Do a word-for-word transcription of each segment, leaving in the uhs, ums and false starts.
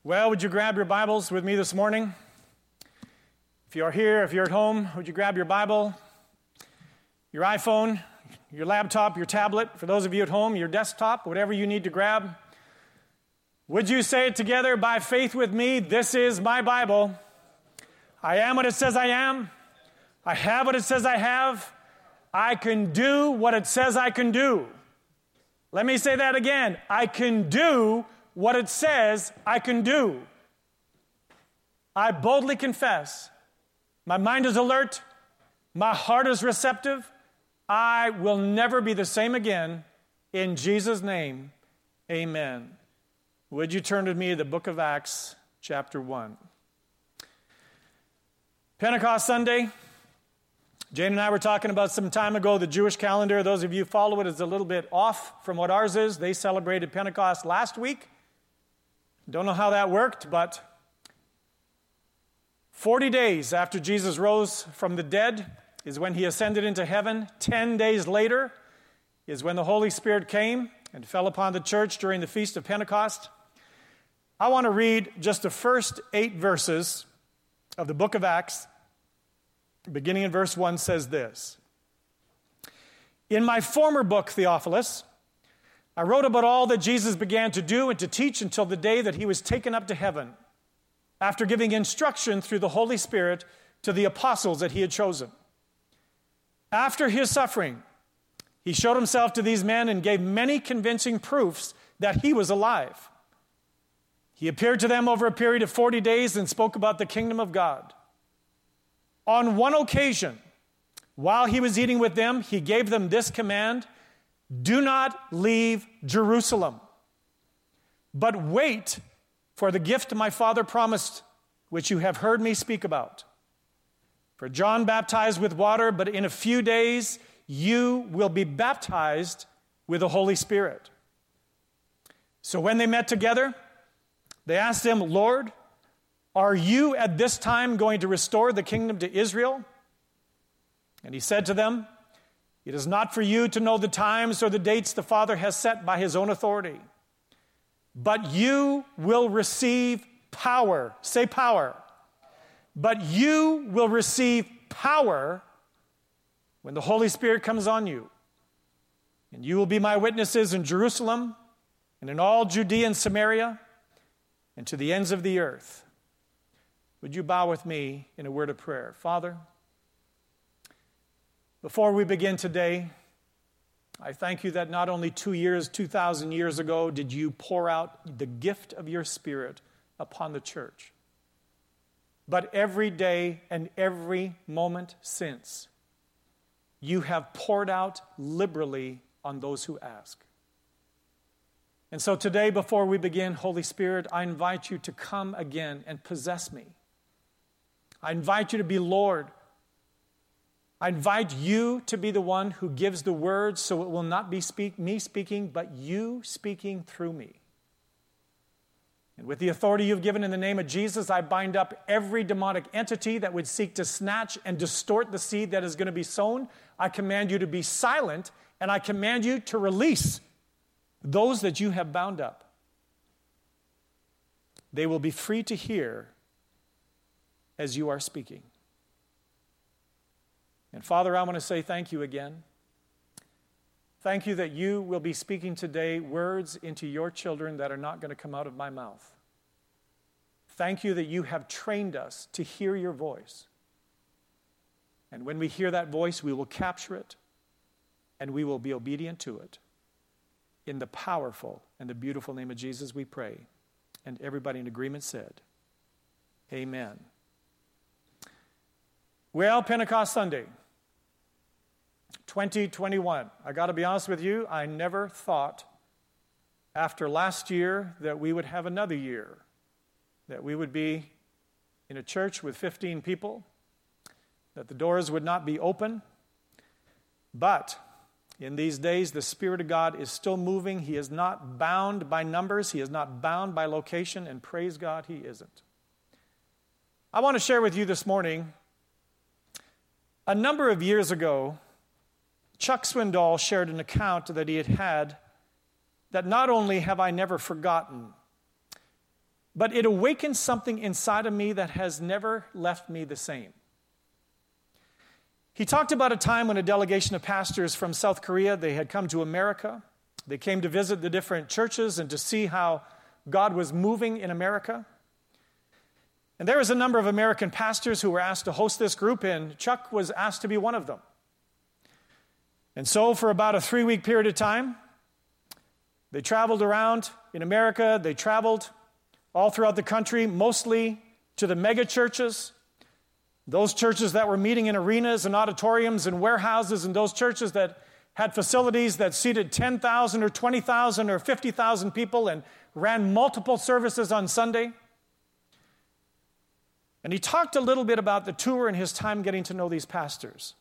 Well, would you grab your Bibles with me this morning? If you are here, if you're at home, would you grab your Bible, your iPhone, your laptop, your tablet? For those of you at home, your desktop, whatever you need to grab. Would you say it together by faith with me? This is my Bible. I am what it says I am. I have what it says I have. I can do what it says I can do. Let me say that again. I can do what it says I can do. I boldly confess. My mind is alert. My heart is receptive. I will never be the same again. In Jesus' name, amen. Would you turn with me to the book of Acts, chapter one. Pentecost Sunday. Jane and I were talking about some time ago the Jewish calendar. Those of you who follow it is a little bit off from what ours is. They celebrated Pentecost last week. Don't know how that worked, but forty days after Jesus rose from the dead is when he ascended into heaven. Ten days later is when the Holy Spirit came and fell upon the church during the Feast of Pentecost. I want to read just the first eight verses of the book of Acts. Beginning in verse one says this. In my former book, Theophilus, I wrote about all that Jesus began to do and to teach until the day that he was taken up to heaven, after giving instruction through the Holy Spirit to the apostles that he had chosen. After his suffering, he showed himself to these men and gave many convincing proofs that he was alive. He appeared to them over a period of forty days and spoke about the kingdom of God. On one occasion, while he was eating with them, he gave them this command: do not leave Jerusalem, but wait for the gift my Father promised, which you have heard me speak about. For John baptized with water, but in a few days you will be baptized with the Holy Spirit. So when they met together, they asked him, Lord, are you at this time going to restore the kingdom to Israel? And he said to them, it is not for you to know the times or the dates the Father has set by his own authority, but you will receive power. Say power. But you will receive power when the Holy Spirit comes on you. And you will be my witnesses in Jerusalem and in all Judea and Samaria and to the ends of the earth. Would you bow with me in a word of prayer? Father, before we begin today, I thank you that not only two years, two thousand years ago, did you pour out the gift of your Spirit upon the church, but every day and every moment since, you have poured out liberally on those who ask. And so today, before we begin, Holy Spirit, I invite you to come again and possess me. I invite you to be Lord. I invite you to be the one who gives the words, so it will not be speak, me speaking, but you speaking through me. And with the authority you've given in the name of Jesus, I bind up every demonic entity that would seek to snatch and distort the seed that is going to be sown. I command you to be silent, and I command you to release those that you have bound up. They will be free to hear as you are speaking. And Father, I want to say thank you again. Thank you that you will be speaking today words into your children that are not going to come out of my mouth. Thank you that you have trained us to hear your voice. And when we hear that voice, we will capture it and we will be obedient to it. In the powerful and the beautiful name of Jesus we pray. And everybody in agreement said, amen. Well, Pentecost Sunday, twenty twenty-one. I got to be honest with you, I never thought after last year that we would have another year, that we would be in a church with fifteen people, that the doors would not be open. But in these days, the Spirit of God is still moving. He is not bound by numbers. He is not bound by location, and praise God, he isn't. I want to share with you this morning, a number of years ago, Chuck Swindoll shared an account that he had had that not only have I never forgotten, but it awakened something inside of me that has never left me the same. He talked about a time when a delegation of pastors from South Korea, they had come to America. They came to visit the different churches and to see how God was moving in America. And there was a number of American pastors who were asked to host this group, and Chuck was asked to be one of them. And so for about a three-week period of time, they traveled around in America. They traveled all throughout the country, mostly to the mega churches, those churches that were meeting in arenas and auditoriums and warehouses, and those churches that had facilities that seated ten thousand or twenty thousand or fifty thousand people and ran multiple services on Sunday. And he talked a little bit about the tour and his time getting to know these pastors.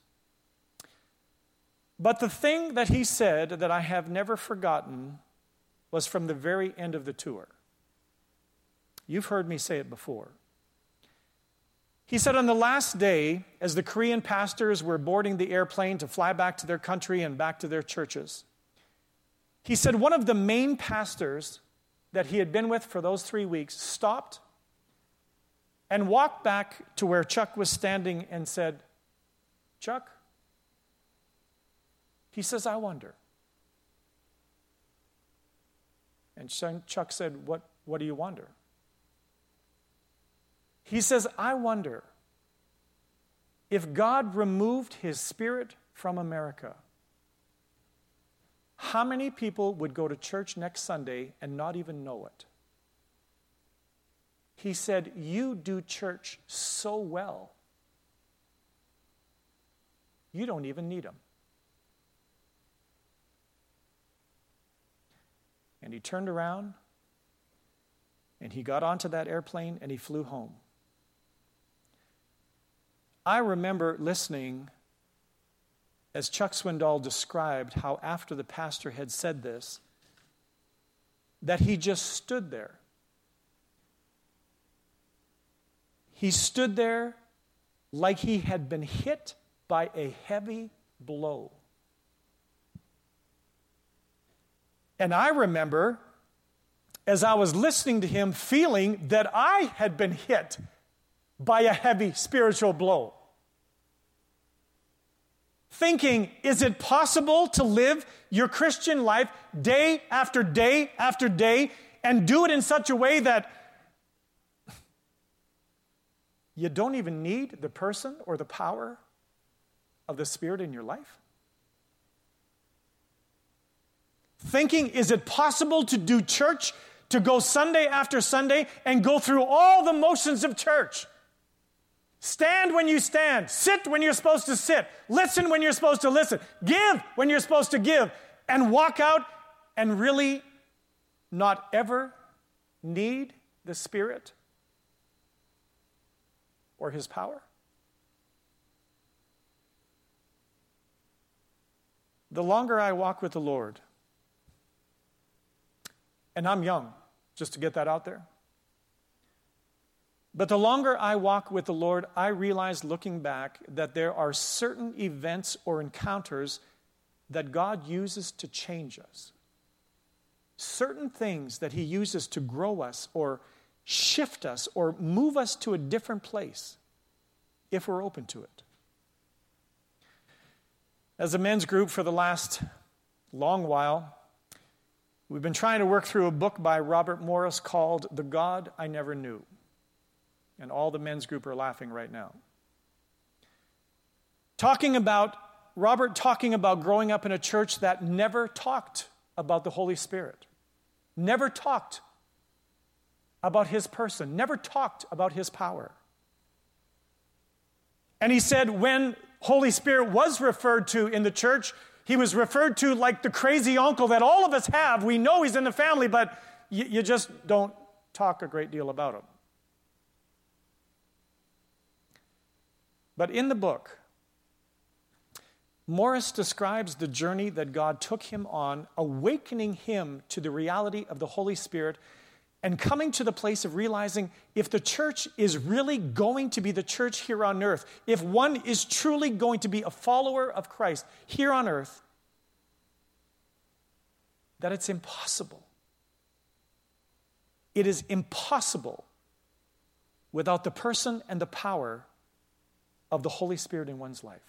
But the thing that he said that I have never forgotten was from the very end of the tour. You've heard me say it before. He said on the last day, as the Korean pastors were boarding the airplane to fly back to their country and back to their churches, he said one of the main pastors that he had been with for those three weeks stopped and walked back to where Chuck was standing and said, "Chuck," he says, "I wonder." And Chuck said, what, what do you wonder? He says, "I wonder if God removed his Spirit from America, how many people would go to church next Sunday and not even know it?" He said, "You do church so well, you don't even need them." And he turned around and he got onto that airplane and he flew home. I remember listening as Chuck Swindoll described how after the pastor had said this, that he just stood there. He stood there like he had been hit by a heavy blow. And I remember, as I was listening to him, feeling that I had been hit by a heavy spiritual blow. Thinking, is it possible to live your Christian life day after day after day and do it in such a way that you don't even need the person or the power of the Spirit in your life? Thinking, is it possible to do church, to go Sunday after Sunday and go through all the motions of church? Stand when you stand, sit when you're supposed to sit, listen when you're supposed to listen, give when you're supposed to give, and walk out and really not ever need the Spirit or his power? The longer I walk with the Lord, and I'm young, just to get that out there, but the longer I walk with the Lord, I realize looking back that there are certain events or encounters that God uses to change us. Certain things that he uses to grow us or shift us or move us to a different place if we're open to it. As a men's group for the last long while, we've been trying to work through a book by Robert Morris called The God I Never Knew. And all the men's group are laughing right now. Talking about, Robert talking about growing up in a church that never talked about the Holy Spirit. Never talked about his person. Never talked about his power. And he said when Holy Spirit was referred to in the church, he was referred to like the crazy uncle that all of us have. We know he's in the family, but you, you just don't talk a great deal about him. But in the book, Morris describes the journey that God took him on, awakening him to the reality of the Holy Spirit and coming to the place of realizing if the church is really going to be the church here on earth, if one is truly going to be a follower of Christ here on earth, that it's impossible It is impossible without the person and the power of the Holy Spirit in one's life.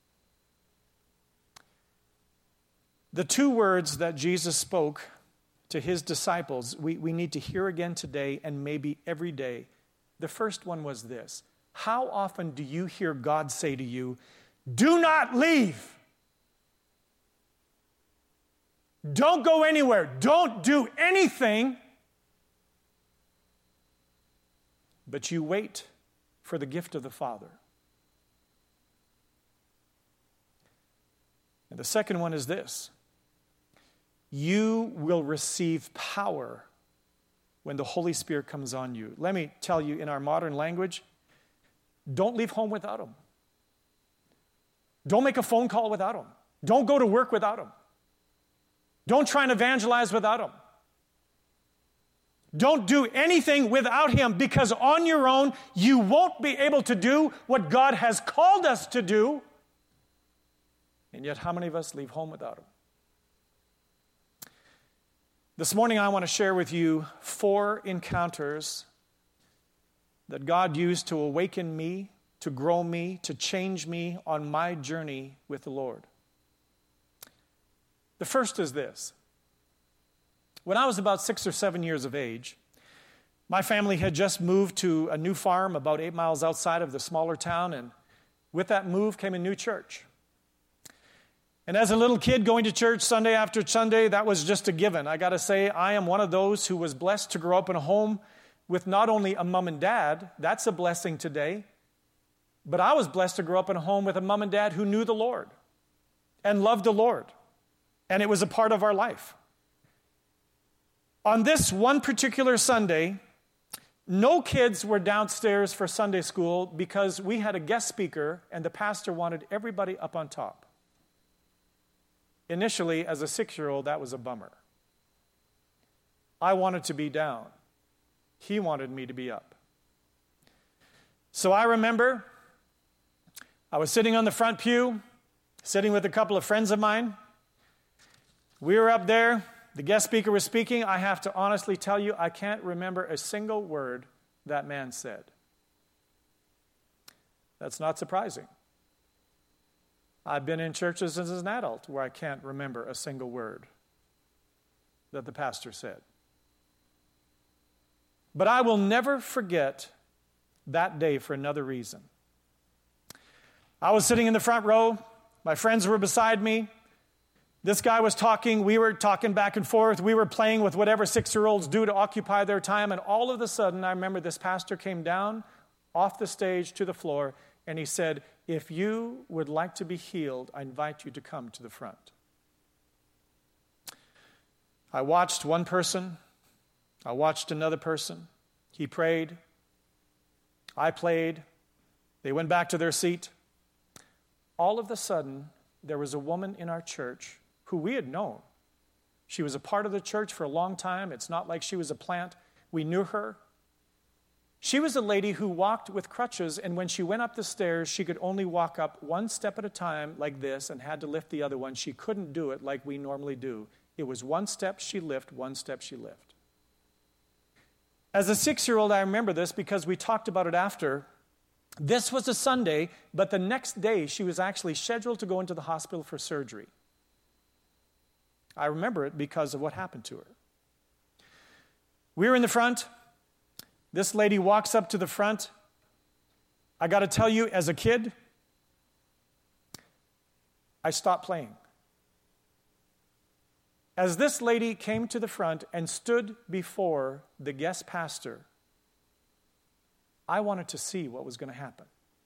The two words that Jesus spoke to his disciples, we, we need to hear again today and maybe every day. The first one was this: how often do you hear God say to you, do not leave? Don't go anywhere. Don't do anything. But you wait for the gift of the Father. And the second one is this: you will receive power when the Holy Spirit comes on you. Let me tell you in our modern language, don't leave home without him. Don't make a phone call without him. Don't go to work without him. Don't try and evangelize without him. Don't do anything without him, because on your own, you won't be able to do what God has called us to do. And yet, how many of us leave home without him? This morning, I want to share with you four encounters that God used to awaken me, to grow me, to change me on my journey with the Lord. The first is this. When I was about six or seven years of age, my family had just moved to a new farm about eight miles outside of the smaller town, and with that move came a new church. And as a little kid going to church Sunday after Sunday, that was just a given. I got to say, I am one of those who was blessed to grow up in a home with not only a mom and dad, that's a blessing today, but I was blessed to grow up in a home with a mom and dad who knew the Lord and loved the Lord, and it was a part of our life. On this one particular Sunday, no kids were downstairs for Sunday school because we had a guest speaker and the pastor wanted everybody up on top. Initially, as a six-year-old, that was a bummer. I wanted to be down. He wanted me to be up. So I remember I was sitting on the front pew, sitting with a couple of friends of mine. We were up there. The guest speaker was speaking. I have to honestly tell you, I can't remember a single word that man said. That's not surprising. I've been in churches as an adult where I can't remember a single word that the pastor said. But I will never forget that day for another reason. I was sitting in the front row. My friends were beside me. This guy was talking. We were talking back and forth. We were playing with whatever six-year-olds do to occupy their time. And all of a sudden, I remember this pastor came down off the stage to the floor, and he said, if you would like to be healed, I invite you to come to the front. I watched one person. I watched another person. He prayed. I played. They went back to their seat. All of a sudden, there was a woman in our church who we had known. She was a part of the church for a long time. It's not like she was a plant. We knew her. She was a lady who walked with crutches, and when she went up the stairs, she could only walk up one step at a time like this and had to lift the other one. She couldn't do it like we normally do. It was one step she lift, one step she lift. As a six-year-old, I remember this because we talked about it after. This was a Sunday, but the next day she was actually scheduled to go into the hospital for surgery. I remember it because of what happened to her. We were in the front. This lady walks up to the front. I got to tell you, as a kid, I stopped playing. As this lady came to the front and stood before the guest pastor, I wanted to see what was going to happen.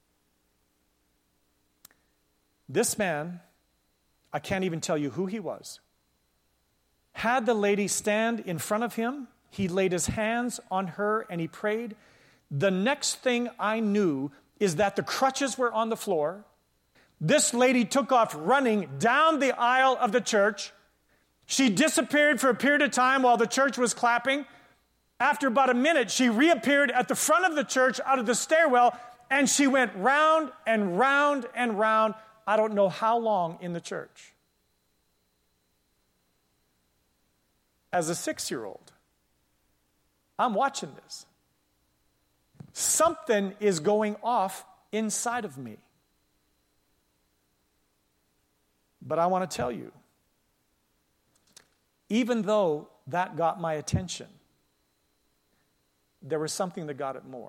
This man, I can't even tell you who he was, had the lady stand in front of him. He laid his hands on her and he prayed. The next thing I knew is that the crutches were on the floor. This lady took off running down the aisle of the church. She disappeared for a period of time while the church was clapping. After about a minute, she reappeared at the front of the church out of the stairwell, and she went round and round and round, I don't know how long in the church. As a six-year-old, I'm watching this. Something is going off inside of me. But I want to tell you, even though that got my attention, there was something that got it more.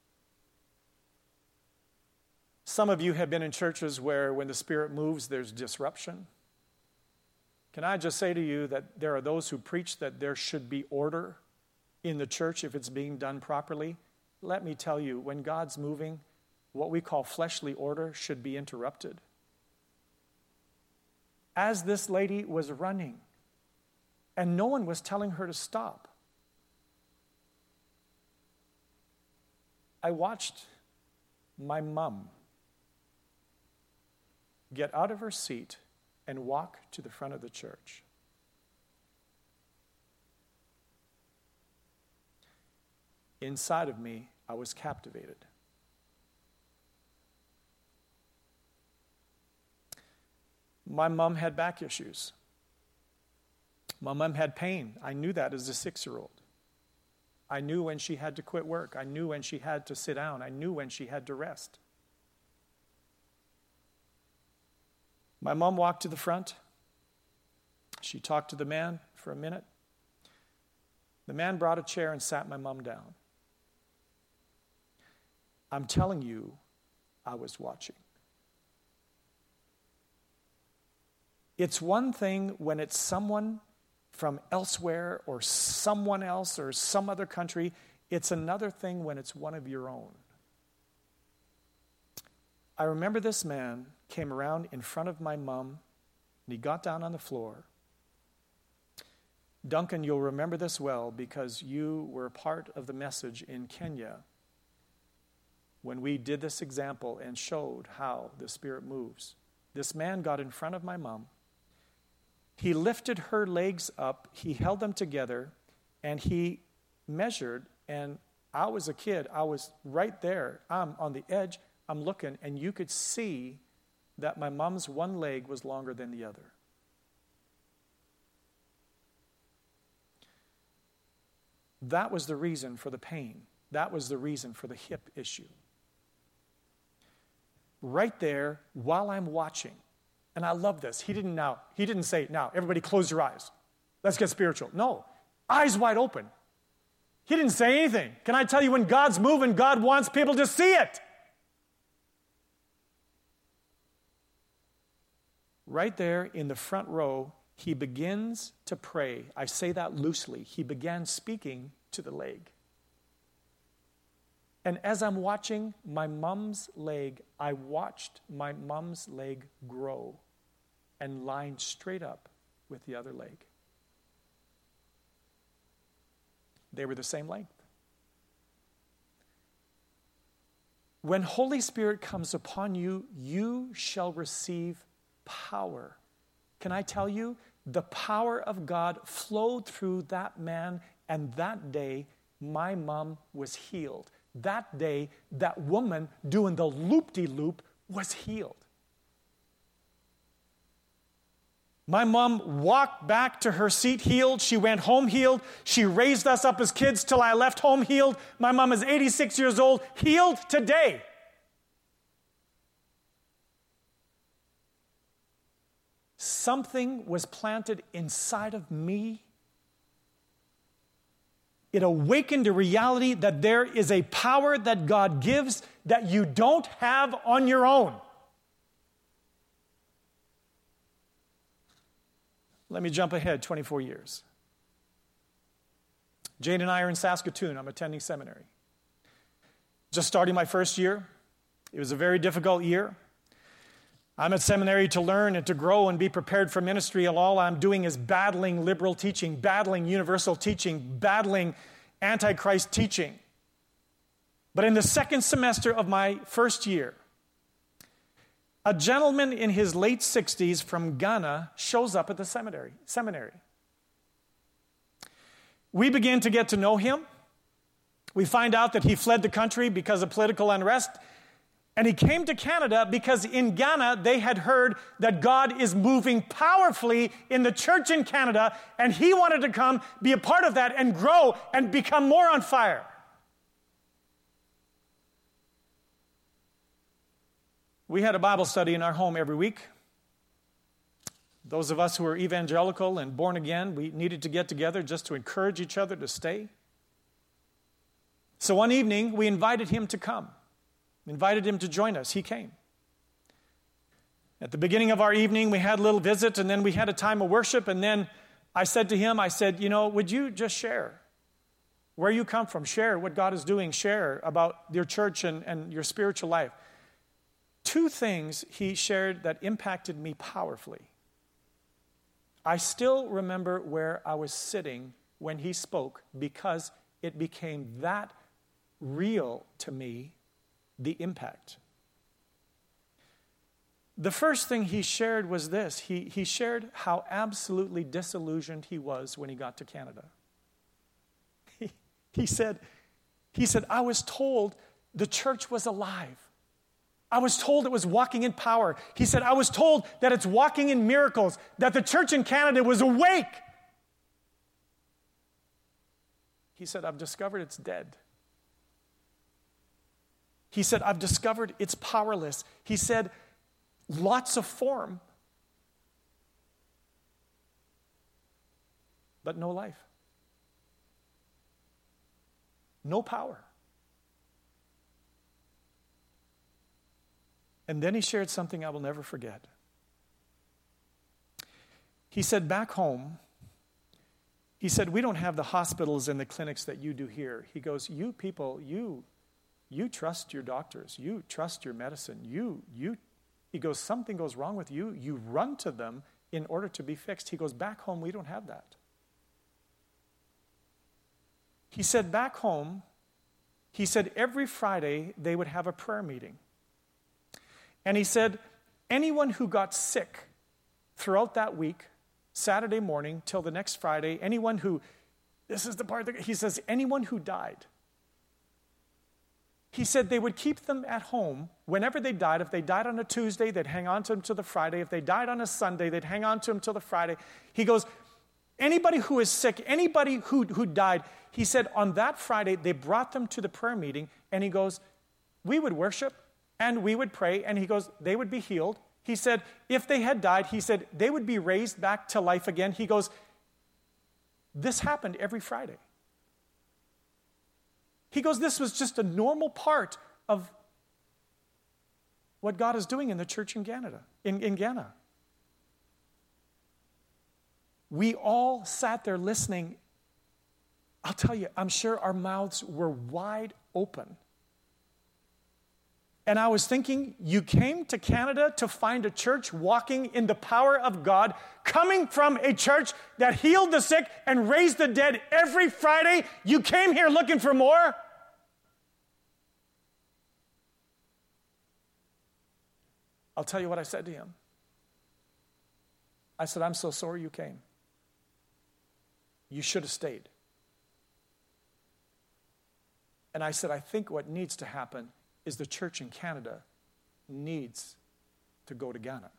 Some of you have been in churches where when the Spirit moves, there's disruption. Can I just say to you that there are those who preach that there should be order in the church if it's being done properly? Let me tell you, when God's moving, what we call fleshly order should be interrupted. As this lady was running, and no one was telling her to stop, I watched my mom get out of her seat and walk to the front of the church. Inside of me, I was captivated. My mom had back issues. My mom had pain. I knew that as a six-year-old. I knew when she had to quit work. I knew when she had to sit down. I knew when she had to rest. My mom walked to the front. She talked to the man for a minute. The man brought a chair and sat my mom down. I'm telling you, I was watching. It's one thing when it's someone from elsewhere or someone else or some other country. It's another thing when it's one of your own. I remember this man came around in front of my mom, and he got down on the floor. Duncan, you'll remember this well because you were a part of the message in Kenya when we did this example and showed how the Spirit moves. This man got in front of my mom. He lifted her legs up, he held them together, and he measured, and I was a kid. I was right there. I'm on the edge. I'm looking, and you could see that my mom's one leg was longer than the other. That was the reason for the pain. That was the reason for the hip issue. Right there, while I'm watching, and I love this. He didn't now, he didn't say, now, everybody close your eyes. Let's get spiritual. No, eyes wide open. He didn't say anything. Can I tell you, when God's moving, God wants people to see it. Right there in the front row, he begins to pray. I say that loosely. He began speaking to the leg. And as I'm watching my mom's leg, I watched my mom's leg grow and line straight up with the other leg. They were the same length. When Holy Spirit comes upon you, you shall receive power. Can I tell you, the power of God flowed through that man, and that day, my mom was healed. That day, that woman doing the loop-de-loop was healed. My mom walked back to her seat healed. She went home healed. She raised us up as kids till I left home healed. My mom is eighty-six years old, healed today. Something was planted inside of me. It awakened a reality that there is a power that God gives that you don't have on your own. Let me jump ahead twenty-four years. Jane and I are in Saskatoon. I'm attending seminary. Just starting my first year. It was a very difficult year. I'm at seminary to learn and to grow and be prepared for ministry, and all I'm doing is battling liberal teaching, battling universal teaching, battling Antichrist teaching. But in the second semester of my first year, a gentleman in his late sixties from Ghana shows up at the seminary. seminary. We begin to get to know him. We find out that he fled the country because of political unrest. And he came to Canada because in Ghana, they had heard that God is moving powerfully in the church in Canada, and he wanted to come, be a part of that, and grow and become more on fire. We had a Bible study in our home every week. Those of us who are evangelical and born again, we needed to get together just to encourage each other to stay. So one evening, we invited him to come. Invited him to join us. He came. At the beginning of our evening, we had a little visit, and then we had a time of worship, and then I said to him, I said, you know, would you just share where you come from? Share what God is doing. Share about your church and, and your spiritual life. Two things he shared that impacted me powerfully. I still remember where I was sitting when he spoke because it became that real to me, the impact. The first thing he shared was this. He, he shared how absolutely disillusioned he was when he got to Canada. He, he said, he said, I was told the church was alive. I was told it was walking in power. He said, I was told that it's walking in miracles, that the church in Canada was awake. He said, I've discovered it's dead. He said, I've discovered it's powerless. He said, lots of form, but no life. No power. And then he shared something I will never forget. He said, back home, he said, we don't have the hospitals and the clinics that you do here. He goes, you people, you, you trust your doctors. You trust your medicine. You, you, he goes, something goes wrong with you. You run to them in order to be fixed. He goes, back home, we don't have that. He said, back home, he said, every Friday they would have a prayer meeting. And he said, anyone who got sick throughout that week, Saturday morning till the next Friday, anyone who, this is the part that, he says, anyone who died, he said they would keep them at home whenever they died. If they died on a Tuesday, they'd hang on to them till the Friday. If they died on a Sunday, they'd hang on to them till the Friday. He goes, anybody who is sick, anybody who, who died, he said on that Friday, they brought them to the prayer meeting, and he goes, we would worship, and we would pray, and he goes, they would be healed. He said, if they had died, he said, they would be raised back to life again. He goes, this happened every Friday. He goes, this was just a normal part of what God is doing in the church in Canada, in, in Ghana. We all sat there listening. I'll tell you, I'm sure our mouths were wide open. And I was thinking, you came to Canada to find a church walking in the power of God, coming from a church that healed the sick and raised the dead every Friday. You came here looking for more? I'll tell you what I said to him. I said, I'm so sorry you came. You should have stayed. And I said, I think what needs to happen is the church in Canada needs to go to Ghana.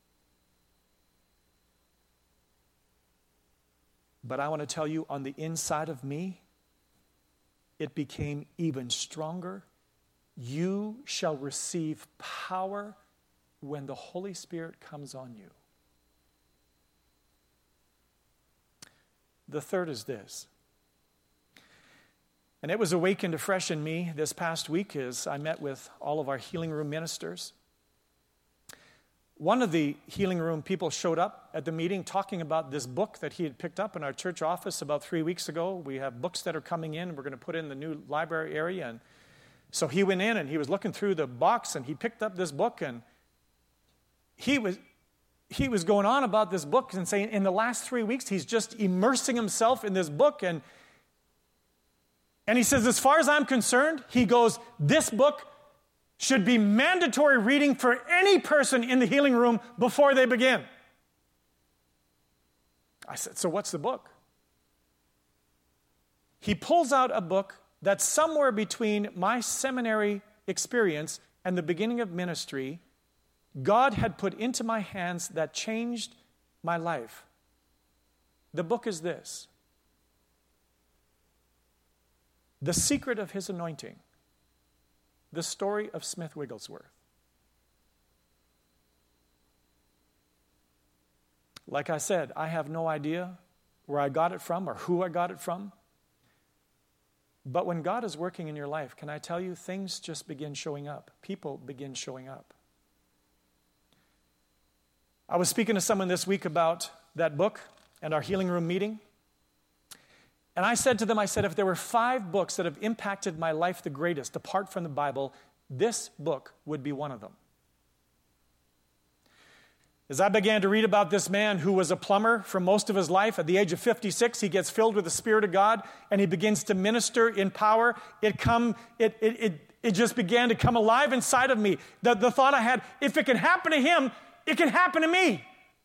But I want to tell you, on the inside of me, it became even stronger. You shall receive power when the Holy Spirit comes on you. The third is this. And it was awakened afresh in me this past week as I met with all of our healing room ministers. One of the healing room people showed up at the meeting talking about this book that he had picked up in our church office about three weeks ago. We have books that are coming in. We're going to put in the new library area. And so he went in and he was looking through the box and he picked up this book, and he was he was going on about this book and saying in the last three weeks he's just immersing himself in this book. And And he says, as far as I'm concerned, he goes, this book should be mandatory reading for any person in the healing room before they begin. I said, so what's the book? He pulls out a book that's somewhere between my seminary experience and the beginning of ministry, God had put into my hands that changed my life. The book is this: The Secret of His Anointing, the story of Smith Wigglesworth. Like I said, I have no idea where I got it from or who I got it from. But when God is working in your life, can I tell you, things just begin showing up. People begin showing up. I was speaking to someone this week about that book and our healing room meeting. And I said to them, I said, if there were five books that have impacted my life the greatest, apart from the Bible, this book would be one of them. As I began to read about this man who was a plumber for most of his life, at the age of fifty-six, he gets filled with the Spirit of God and he begins to minister in power. It come, it, it, it, it just began to come alive inside of me. The, the thought I had, if it can happen to him, it can happen to me.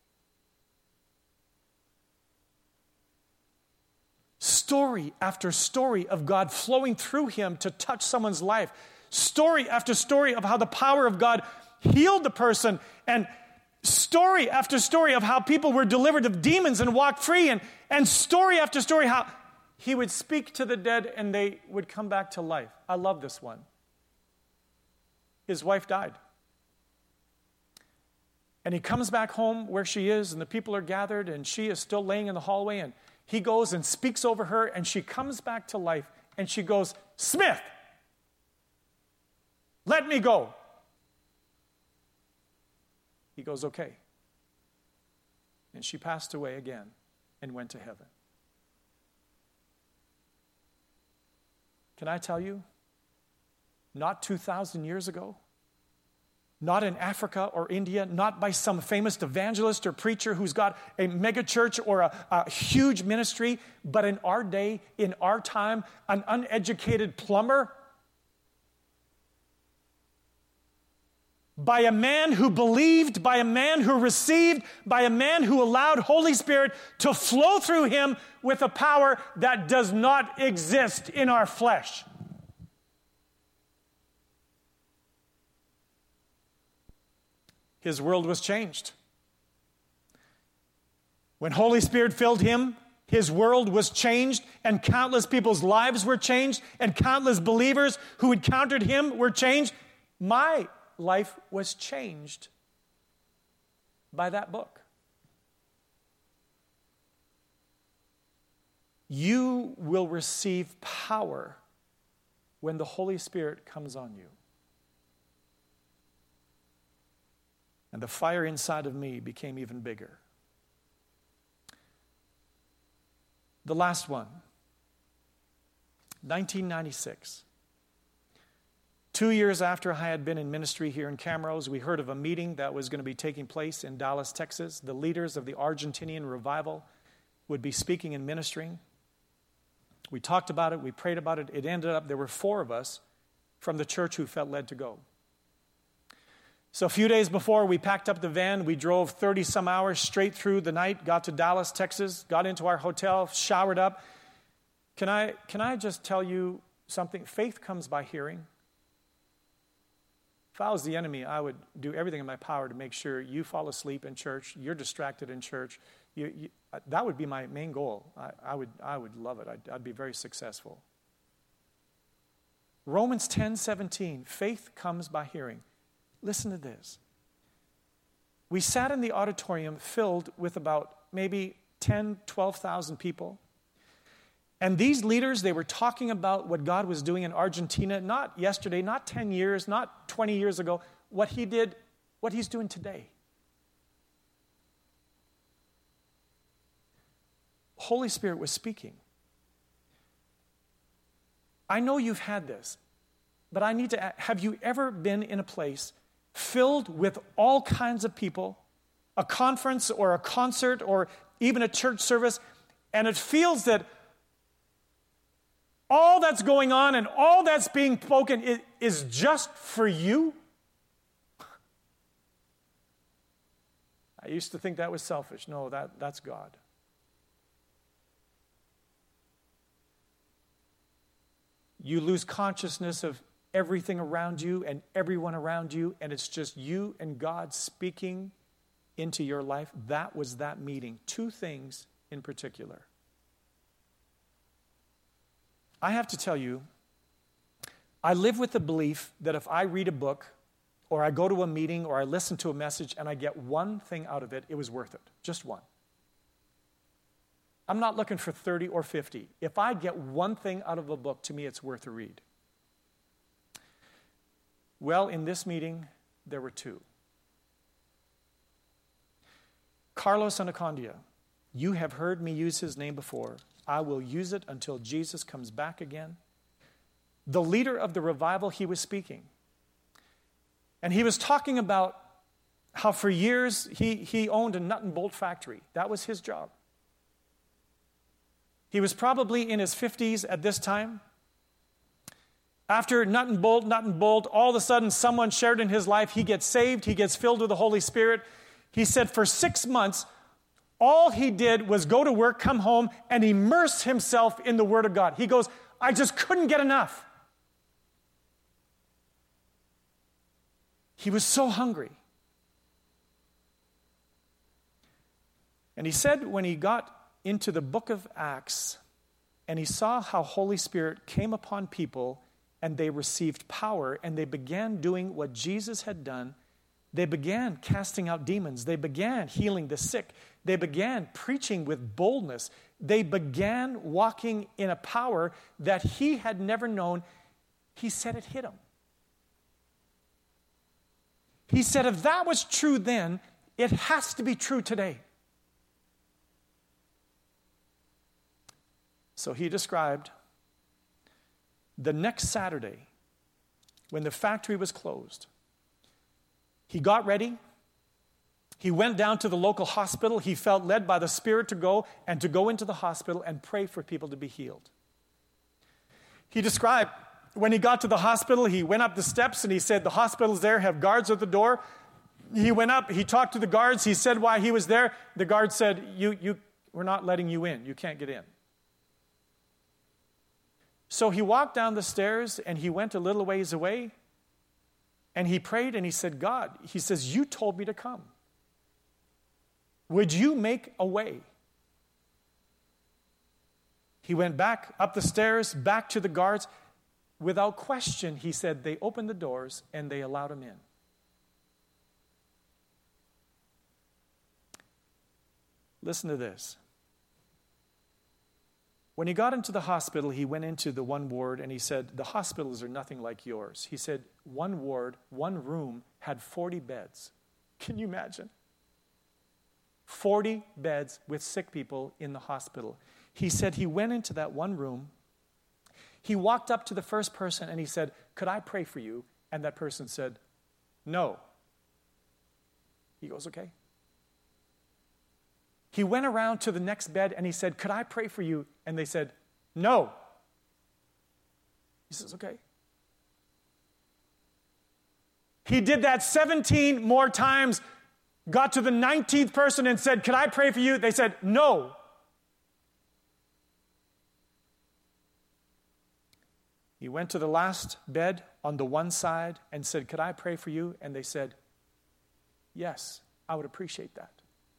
Story after story of God flowing through him to touch someone's life. Story after story of how the power of God healed the person, and story after story of how people were delivered of demons and walked free, and, and story after story how he would speak to the dead and they would come back to life. I love this one. His wife died. And he comes back home where she is, and the people are gathered, and she is still laying in the hallway, and he goes and speaks over her, and she comes back to life, and she goes, "Smith, let me go." He goes, "Okay." And she passed away again and went to heaven. Can I tell you, not two thousand years ago, not in Africa or India, not by some famous evangelist or preacher who's got a mega church or a, a huge ministry, but in our day, in our time, an uneducated plumber, by a man who believed, by a man who received, by a man who allowed Holy Spirit to flow through him with a power that does not exist in our flesh. His world was changed. When Holy Spirit filled him, his world was changed, and countless people's lives were changed, and countless believers who encountered him were changed. My life was changed by that book. You will receive power when the Holy Spirit comes on you. And the fire inside of me became even bigger. The last one, nineteen ninety-six. Two years after I had been in ministry here in Camrose, we heard of a meeting that was going to be taking place in Dallas, Texas. The leaders of the Argentinian revival would be speaking and ministering. We talked about it. We prayed about it. It ended up, there were four of us from the church who felt led to go. So a few days before, we packed up the van. We drove thirty some hours straight through the night, got to Dallas, Texas, got into our hotel, showered up. Can I, can I just tell you something? Faith comes by hearing. If I was the enemy, I would do everything in my power to make sure you fall asleep in church, you're distracted in church. You, you, that would be my main goal. I, I, would, I would love it. I'd, I'd be very successful. Romans ten seventeen, faith comes by hearing. Listen to this. We sat in the auditorium filled with about maybe ten, twelve thousand people. And these leaders, they were talking about what God was doing in Argentina, not yesterday, not ten years, not twenty years ago, what he did, what he's doing today. Holy Spirit was speaking. I know you've had this, but I need to ask, have you ever been in a place filled with all kinds of people, a conference or a concert or even a church service, and it feels that all that's going on and all that's being spoken is, is just for you? I used to think that was selfish. No, that, that's God. You lose consciousness of everything around you and everyone around you, and it's just you and God speaking into your life. That was that meeting. Two things in particular. I have to tell you, I live with the belief that if I read a book or I go to a meeting or I listen to a message and I get one thing out of it, it was worth it. Just one. I'm not looking for thirty or fifty. If I get one thing out of a book, to me it's worth a read. Well, in this meeting, there were two. Carlos Anacondia, you have heard me use his name before. I will use it until Jesus comes back again. The leader of the revival, he was speaking. And he was talking about how for years he, he owned a nut and bolt factory. That was his job. He was probably in his fifties at this time. After nut and bolt, nut and bolt, all of a sudden someone shared in his life. He gets saved. He gets filled with the Holy Spirit. He said for six months, all he did was go to work, come home, and immerse himself in the Word of God. He goes, I just couldn't get enough. He was so hungry. And he said when he got into the book of Acts and he saw how Holy Spirit came upon people and they received power and they began doing what Jesus had done, they began casting out demons. They began healing the sick. They began preaching with boldness. They began walking in a power that he had never known. He said it hit him. He said, if that was true then, it has to be true today. So he described the next Saturday when the factory was closed. He got ready. He went down to the local hospital. He felt led by the Spirit to go and to go into the hospital and pray for people to be healed. He described when he got to the hospital, he went up the steps and he said, the hospitals there have guards at the door. He went up, he talked to the guards. He said why he was there. The guard said, you, you, we're not letting you in. You can't get in. So he walked down the stairs and he went a little ways away and he prayed and he said, God, he says, you told me to come. Would you make a way? He went back up the stairs, back to the guards. Without question, he said, they opened the doors and they allowed him in. Listen to this. When he got into the hospital, he went into the one ward and he said, the hospitals are nothing like yours. He said, one ward, one room had forty beds. Can you imagine? forty beds with sick people in the hospital. He said he went into that one room. He walked up to the first person and he said, could I pray for you? And that person said, no. He goes, okay. He went around to the next bed and he said, could I pray for you? And they said, no. He says, okay. He did that seventeen more times, got to the nineteenth person and said, could I pray for you? They said, no. He went to the last bed on the one side and said, could I pray for you? And they said, yes, I would appreciate that.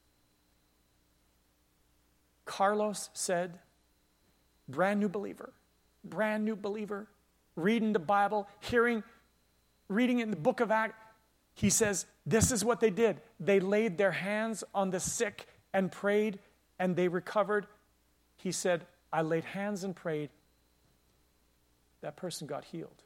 Carlos said, brand new believer, brand new believer, reading the Bible, hearing, reading in the book of Acts. He says, this is what they did. They laid their hands on the sick and prayed, and they recovered. He said, I laid hands and prayed. That person got healed.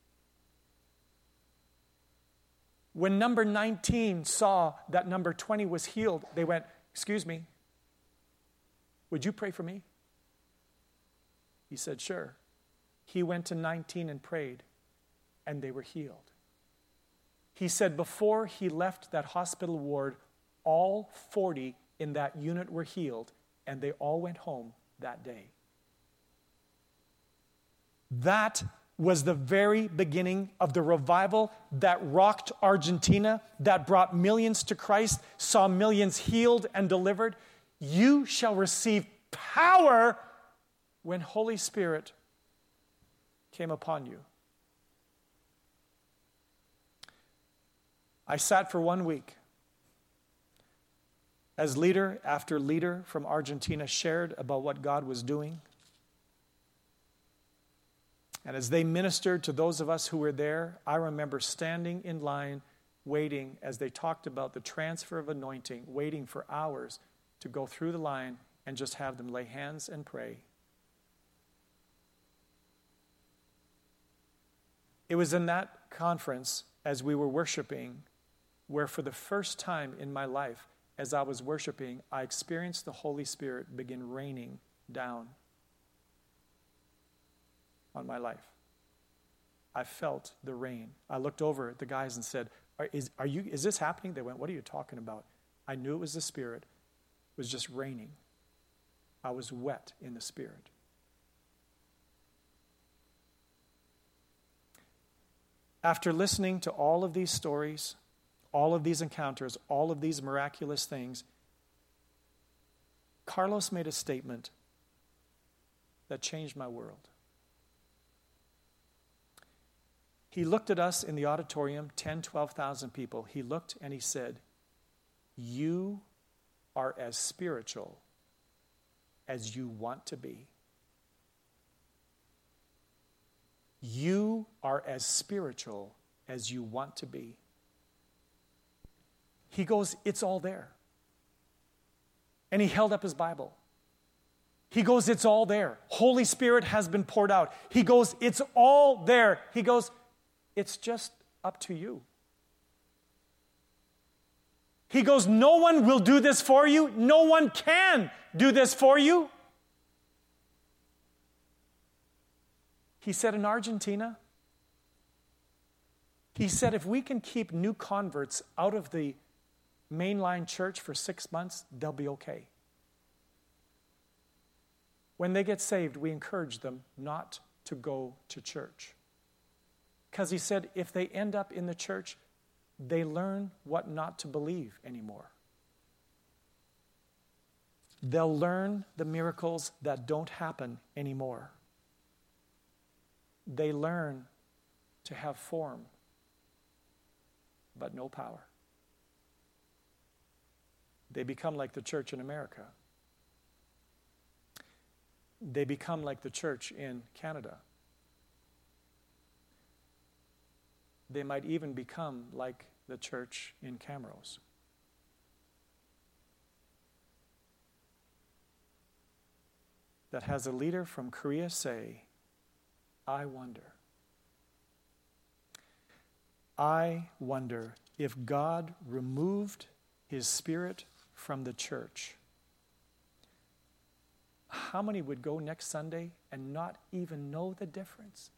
When number nineteen saw that number twenty was healed, they went, excuse me, would you pray for me? He said, sure. He went to nineteen and prayed, and they were healed. He said before he left that hospital ward, all forty in that unit were healed, and they all went home that day. That was the very beginning of the revival that rocked Argentina, that brought millions to Christ, saw millions healed and delivered. You shall receive power when Holy Spirit came upon you. I sat for one week as leader after leader from Argentina shared about what God was doing. And as they ministered to those of us who were there, I remember standing in line, waiting as they talked about the transfer of anointing, waiting for hours to go through the line and just have them lay hands and pray. It was in that conference, as we were worshiping, where for the first time in my life, as I was worshiping, I experienced the Holy Spirit begin raining down on my life. I felt the rain. I looked over at the guys and said, are, is, are you, is this happening? They went, what are you talking about? I knew it was the Spirit. It was just raining. I was wet in the Spirit. After listening to all of these stories, all of these encounters, all of these miraculous things, Carlos made a statement that changed my world. He looked at us in the auditorium, ten, twelve thousand people. He looked and he said, "You are as spiritual as you want to be. You are as spiritual as you want to be." He goes, "It's all there." And he held up his Bible. He goes, "It's all there. Holy Spirit has been poured out." He goes, "It's all there." He goes, "It's just up to you." He goes, "No one will do this for you. No one can do this for you." He said in Argentina, he said, if we can keep new converts out of the mainline church for six months, they'll be okay. When they get saved, we encourage them not to go to church. Because he said, if they end up in the church, they learn what not to believe anymore. They'll learn the miracles that don't happen anymore. They learn to have form, but no power. They become like the church in America. They become like the church in Canada. They might even become like the church in Camrose. That has a leader from Korea say, I wonder. I wonder if God removed his Spirit from the church, how many would go next Sunday and not even know the difference?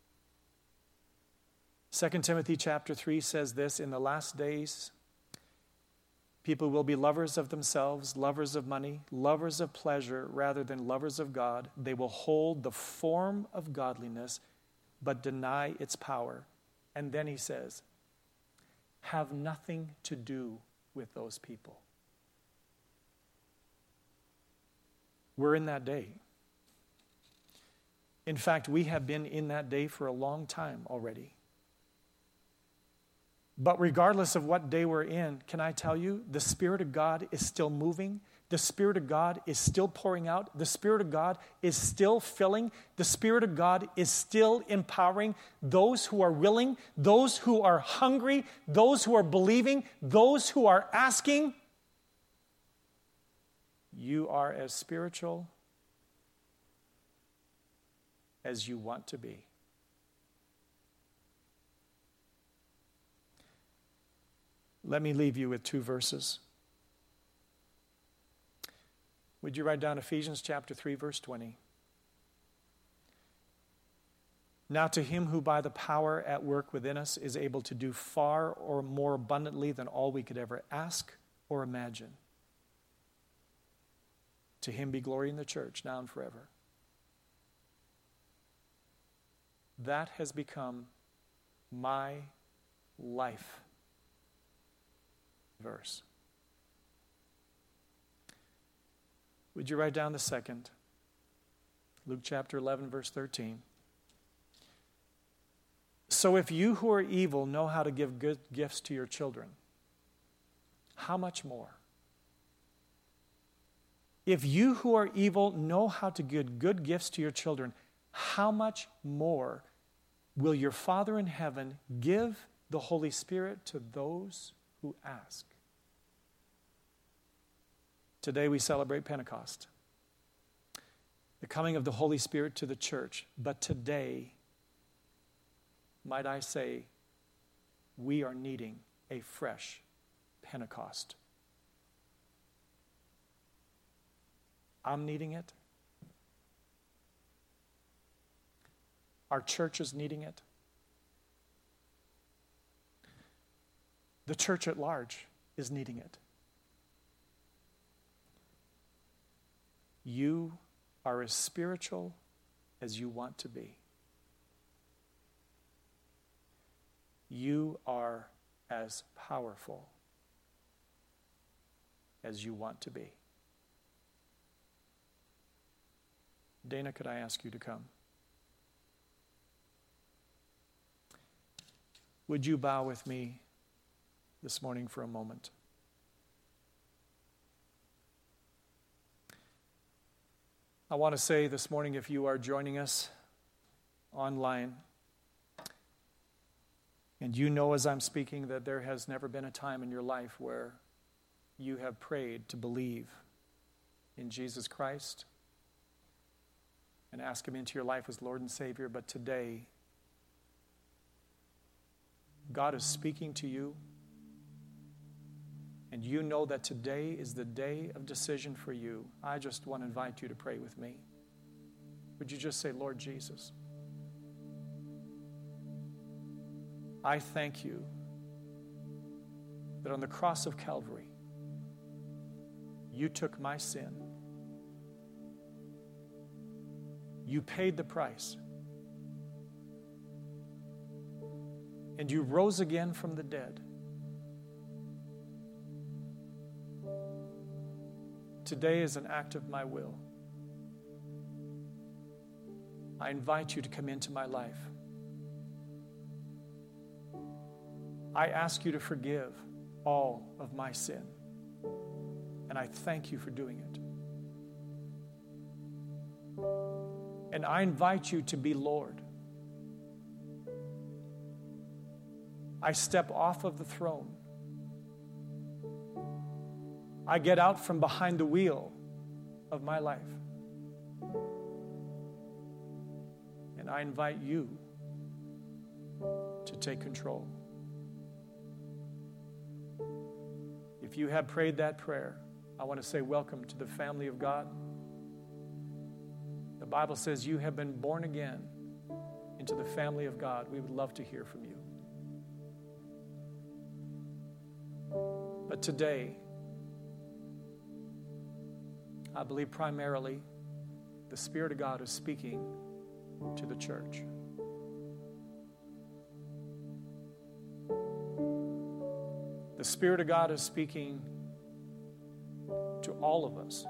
Second Timothy chapter three says this, in the last days, people will be lovers of themselves, lovers of money, lovers of pleasure rather than lovers of God. They will hold the form of godliness, but deny its power. And then he says, have nothing to do with those people. We're in that day. In fact, we have been in that day for a long time already. But regardless of what day we're in, can I tell you, the Spirit of God is still moving. The Spirit of God is still pouring out. The Spirit of God is still filling. The Spirit of God is still empowering those who are willing, those who are hungry, those who are believing, those who are asking. You are as spiritual as you want to be. Let me leave you with two verses. Would you write down Ephesians chapter three, verse twenty? Now to him who by the power at work within us is able to do far or more abundantly than all we could ever ask or imagine. To him be glory in the church, now and forever. That has become my life verse. Would you write down the second? Luke chapter eleven, verse thirteen. So if you who are evil know how to give good gifts to your children, how much more? If you who are evil know how to give good gifts to your children, how much more will your Father in heaven give the Holy Spirit to those who ask? Today we celebrate Pentecost, the coming of the Holy Spirit to the church. But today, might I say, we are needing a fresh Pentecost. I'm needing it. Our church is needing it. The church at large is needing it. You are as spiritual as you want to be. You are as powerful as you want to be. Dana, could I ask you to come? Would you bow with me this morning for a moment? I want to say this morning, if you are joining us online, and you know as I'm speaking that there has never been a time in your life where you have prayed to believe in Jesus Christ and ask Him into your life as Lord and Savior, but today God is speaking to you, and you know that today is the day of decision for you. I just want to invite you to pray with me. Would you just say, Lord Jesus, I thank you that on the cross of Calvary, you took my sin. You paid the price. And you rose again from the dead. Today is an act of my will. I invite you to come into my life. I ask you to forgive all of my sin. And I thank you for doing it. And I invite you to be Lord. I step off of the throne. I get out from behind the wheel of my life. And I invite you to take control. If you have prayed that prayer, I want to say welcome to the family of God. The Bible says you have been born again into the family of God. We would love to hear from you. But today, I believe primarily the Spirit of God is speaking to the church. The Spirit of God is speaking to all of us.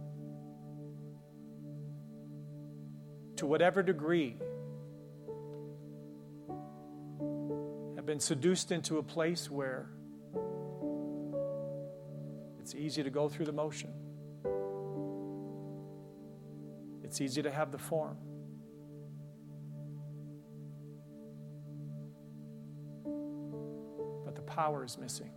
To whatever degree have been seduced into a place where it's easy to go through the motion. It's easy to have the form. But the power is missing.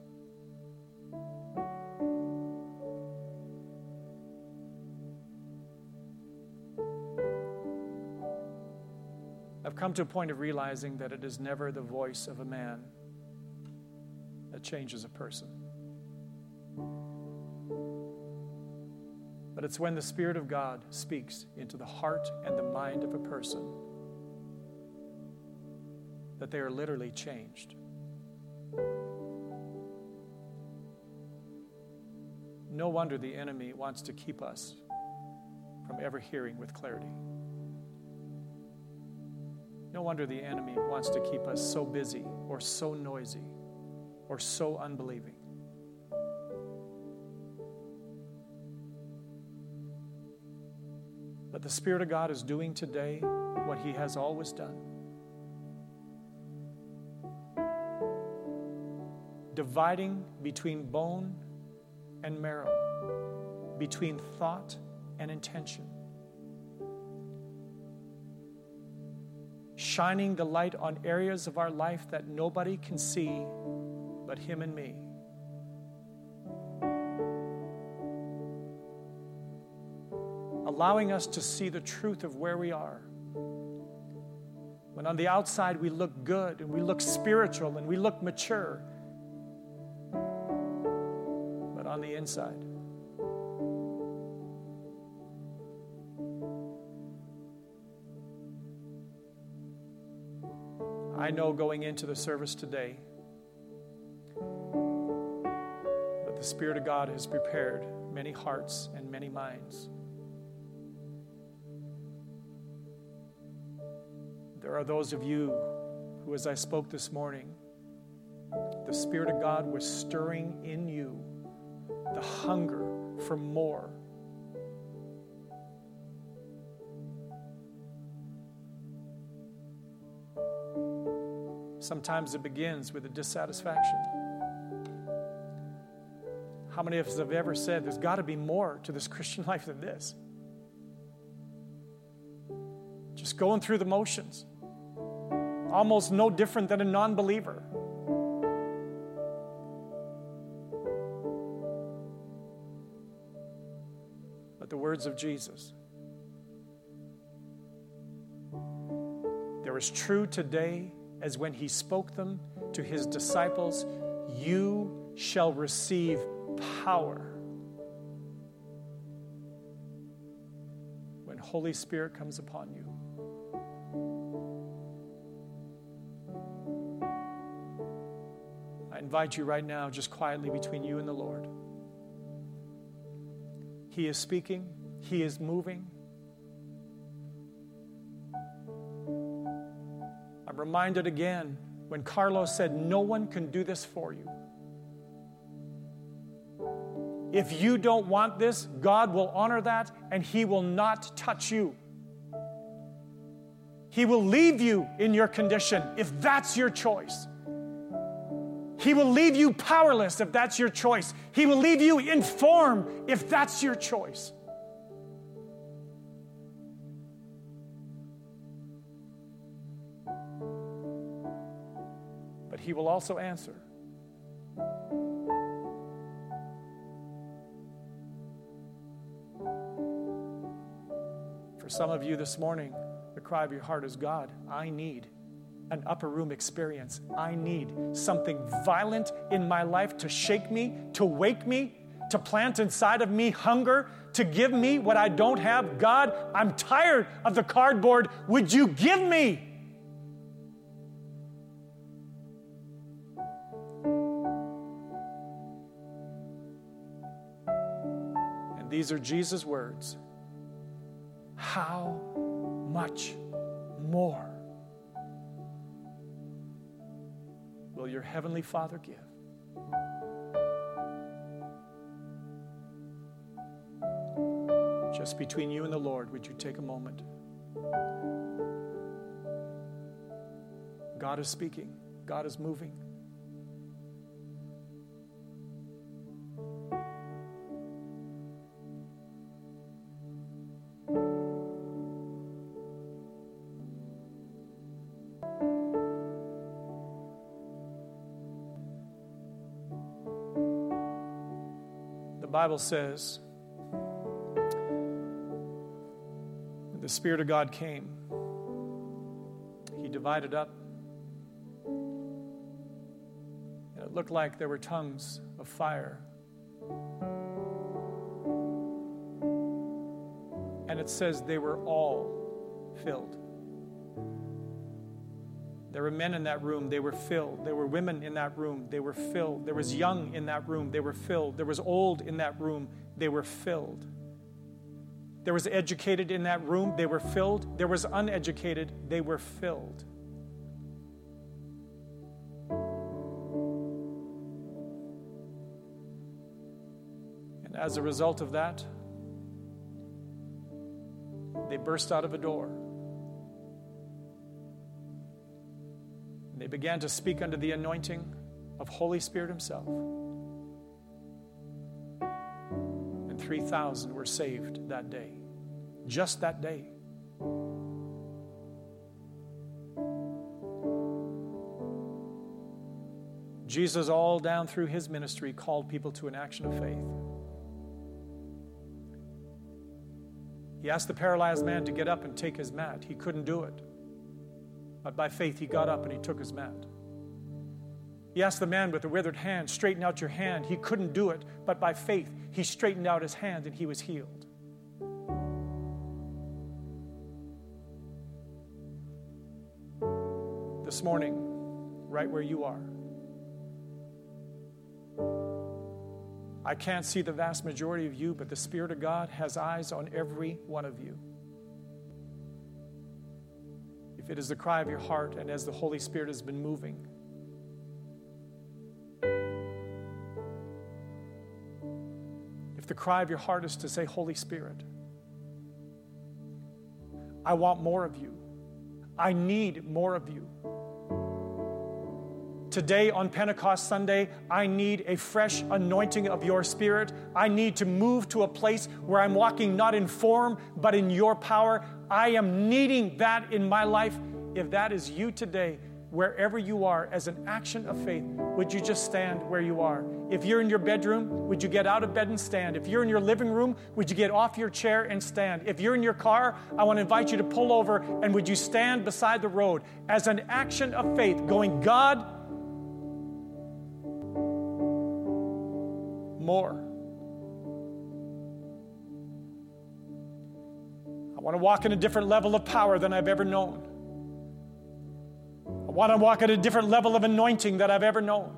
I've come to a point of realizing that it is never the voice of a man that changes a person. But it's when the Spirit of God speaks into the heart and the mind of a person that they are literally changed. No wonder the enemy wants to keep us from ever hearing with clarity. No wonder the enemy wants to keep us so busy or so noisy or so unbelieving. But the Spirit of God is doing today what He has always done. dividing between bone and marrow, between thought and intention, shining the light on areas of our life that nobody can see but Him and me. Allowing us to see the truth of where we are. When on the outside we look good and we look spiritual and we look mature, but on the inside, I know going into the service today that the Spirit of God has prepared many hearts and many minds. There are those of you who, as I spoke this morning, the Spirit of God was stirring in you the hunger for more. Sometimes it begins with a dissatisfaction. How many of us have ever said, there's got to be more to this Christian life than this? Just going through the motions. Almost no different than a non-believer. But the words of Jesus, they're as true today as when He spoke them to His disciples. You shall receive power when Holy Spirit comes upon you. I invite you right now, just quietly between you and the Lord. He is speaking. He is moving. I'm reminded again when Carlos said, no one can do this for you. If you don't want this, God will honor that and He will not touch you. He will leave you in your condition if that's your choice. He will leave you powerless if that's your choice. He will leave you informed if that's your choice. But He will also answer. For some of you this morning, the cry of your heart is, God, I need an upper room experience. I need something violent in my life to shake me, to wake me, to plant inside of me hunger, to give me what I don't have. God, I'm tired of the cardboard. Would you give me? And these are Jesus' words. How much more will your Heavenly Father give? Just between you and the Lord, would you take a moment? God is speaking. God is moving. The Bible says, when the Spirit of God came, He divided up, and it looked like there were tongues of fire. And it says they were all filled. There were men in that room, they were filled. There were women in that room, they were filled. There was young in that room, they were filled. There was old in that room, they were filled. There was educated in that room, they were filled. There was uneducated, they were filled. And as a result of that, they burst out of a door. They began to speak under the anointing of Holy Spirit himself. And three thousand were saved that day. Just that day. Jesus, all down through his ministry, called people to an action of faith. He asked the paralyzed man to get up and take his mat. He couldn't do it. But by faith, he got up and he took his mat. He asked the man with the withered hand, straighten out your hand. He couldn't do it. But by faith, he straightened out his hand and he was healed. This morning, right where you are, I can't see the vast majority of you, but the Spirit of God has eyes on every one of you. If it is the cry of your heart, and as the Holy Spirit has been moving, if the cry of your heart is to say, Holy Spirit, I want more of you. I need more of you. Today on Pentecost Sunday, I need a fresh anointing of your Spirit. I need to move to a place where I'm walking not in form, but in your power. I am needing that in my life. If that is you today, wherever you are, as an action of faith, would you just stand where you are? If you're in your bedroom, would you get out of bed and stand? If you're in your living room, would you get off your chair and stand? If you're in your car, I want to invite you to pull over, and would you stand beside the road as an action of faith, going, God, more. I want to walk in a different level of power than I've ever known. I want to walk at a different level of anointing that I've ever known.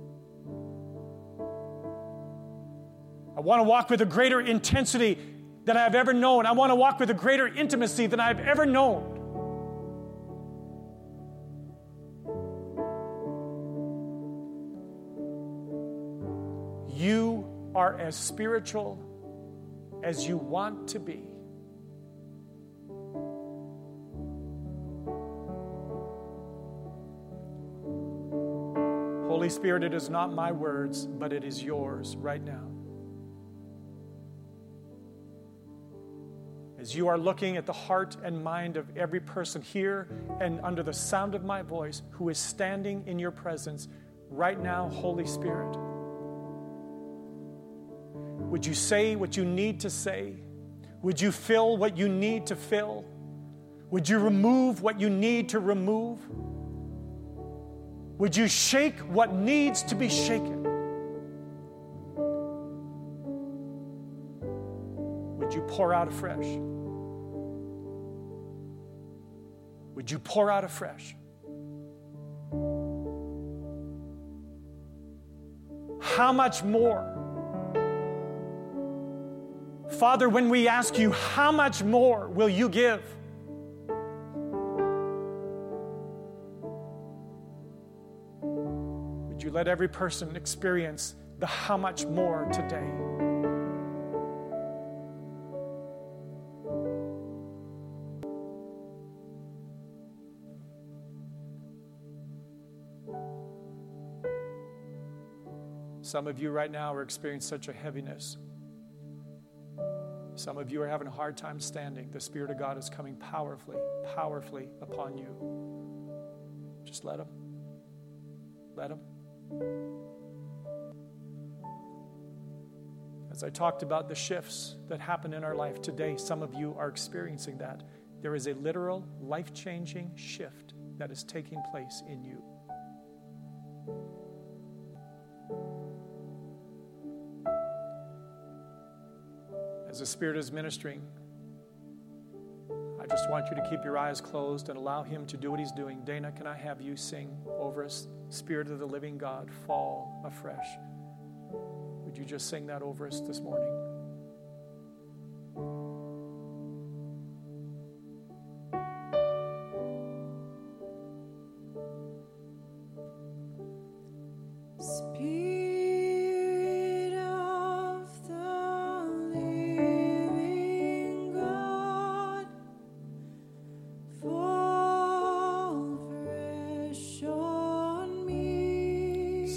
I want to walk with a greater intensity than I've ever known. I want to walk with a greater intimacy than I've ever known. You are as spiritual as you want to be. Holy Spirit, it is not my words, but it is yours right now. As you are looking at the heart and mind of every person here and under the sound of my voice who is standing in your presence right now, Holy Spirit, would you say what you need to say? Would you fill what you need to fill? Would you remove what you need to remove? Would you shake what needs to be shaken? Would you pour out afresh? Would you pour out afresh? How much more? Father, when we ask you, how much more will you give? Would you let every person experience the how much more today? Some of you right now are experiencing such a heaviness. Some of you are having a hard time standing. The Spirit of God is coming powerfully, powerfully upon you. Just let Him. Let Him. As I talked about the shifts that happen in our life today, some of you are experiencing that. There is a literal, life-changing shift that is taking place in you. As the Spirit is ministering, I just want you to keep your eyes closed and allow Him to do what He's doing. Dana, can I have you sing over us, Spirit of the living God, fall afresh? Would you just sing that over us this morning?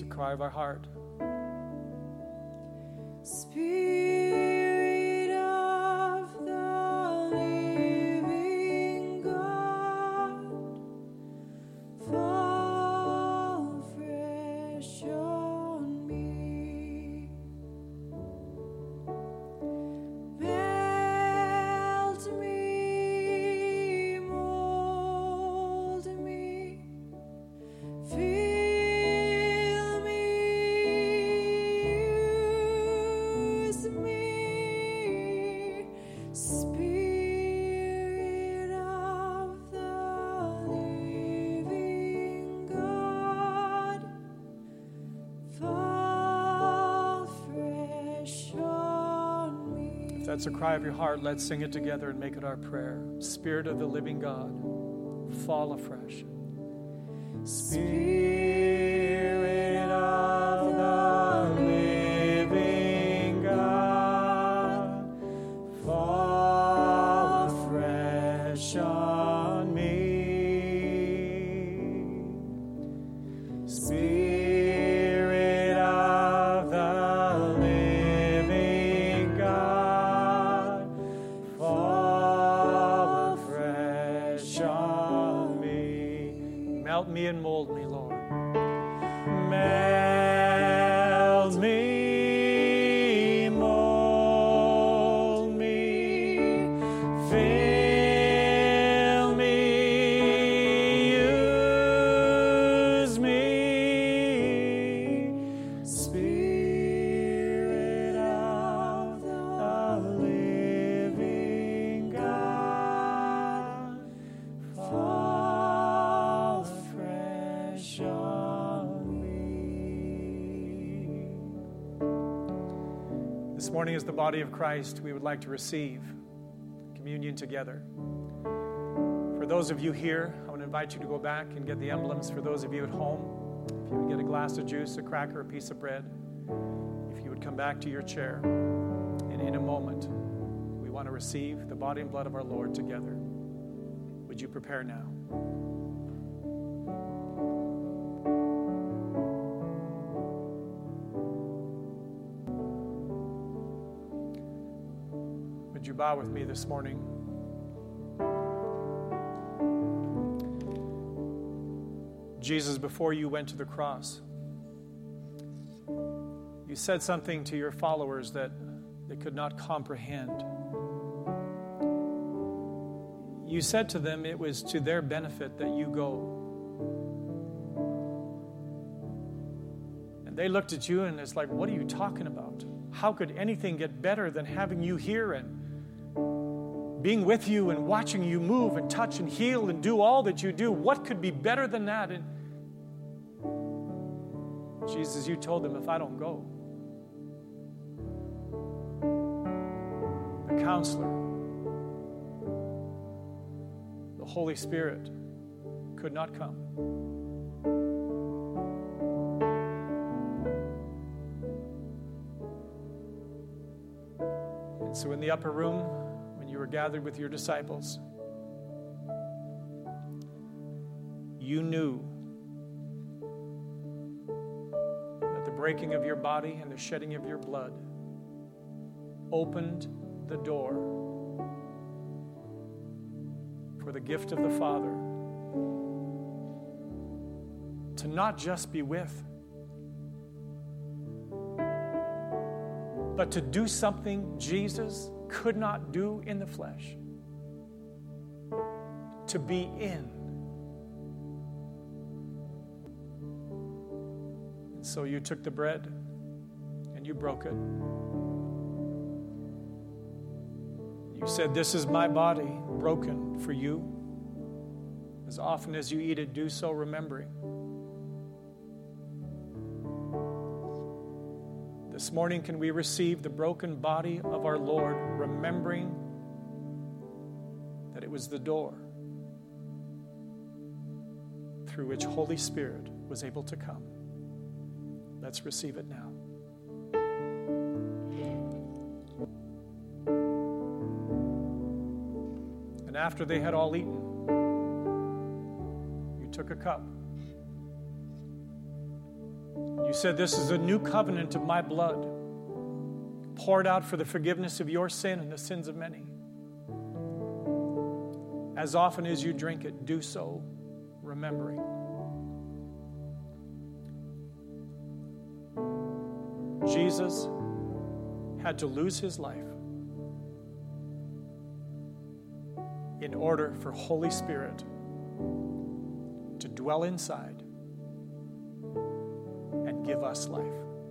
It's a cry of our heart. Spirit of the living God, fall fresh on me. Melt me, mold me, fill me, use me. Spirit of the living God, fall fresh on me. If that's a cry of your heart, let's sing it together and make it our prayer. Spirit of the living God, fall afresh. Spirit of the living God, fall afresh on me. Spirit of the living God, fall afresh on me. Melt me and mold me, Lord. Melt me, mold me, fill me, use me. Spirit of the living God, fall afresh on me. This morning, as the body of Christ, we would like to receive communion together. For those of you here, I want to invite you to go back and get the emblems. For those of you at home, if you would get a glass of juice, a cracker, a piece of bread, if you would come back to your chair, and in a moment, we want to receive the body and blood of our Lord together. Would you prepare now? Would you bow with me this morning? Jesus, before you went to the cross, you said something to your followers that they could not comprehend. You said to them it was to their benefit that you go. And they looked at you and it's like, what are you talking about? How could anything get better than having you here and being with you and watching you move and touch and heal and do all that you do? What could be better than that? And Jesus, you told them, if I don't go, the Counselor, the Holy Spirit, could not come. And so in the upper room, when you were gathered with your disciples, you knew that the breaking of your body and the shedding of your blood opened the door for the gift of the Father to not just be with, but to do something Jesus could not do in the flesh, to be in. And so you took the bread and you broke it. You said, this is my body broken for you. As often as you eat it, do so remembering. This morning, can we receive the broken body of our Lord, remembering that it was the door through which Holy Spirit was able to come? Let's receive it now. And after they had all eaten, you took a cup. You You said, this is a new covenant of my blood, poured out for the forgiveness of your sin and the sins of many. As often as you drink it, do so remembering. Jesus had to lose his life in order for Holy Spirit to dwell inside and give us life.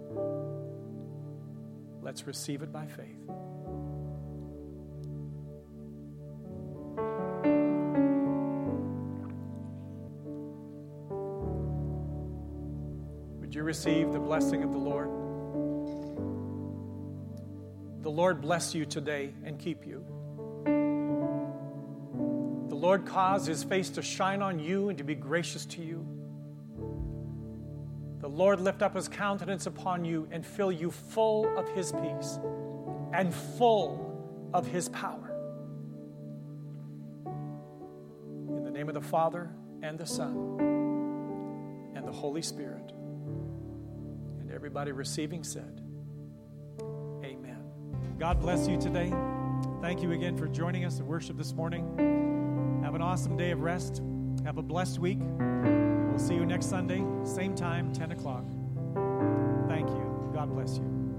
Let's receive it by faith. Would you receive the blessing of the Lord? The Lord bless you today and keep you. The Lord cause his face to shine on you and to be gracious to you. The Lord lift up his countenance upon you and fill you full of his peace and full of his power. In the name of the Father and the Son and the Holy Spirit. And everybody receiving said, amen. God bless you today. Thank you again for joining us in worship this morning. Have an awesome day of rest. Have a blessed week. We'll see you next Sunday, same time, ten o'clock. Thank you. God bless you.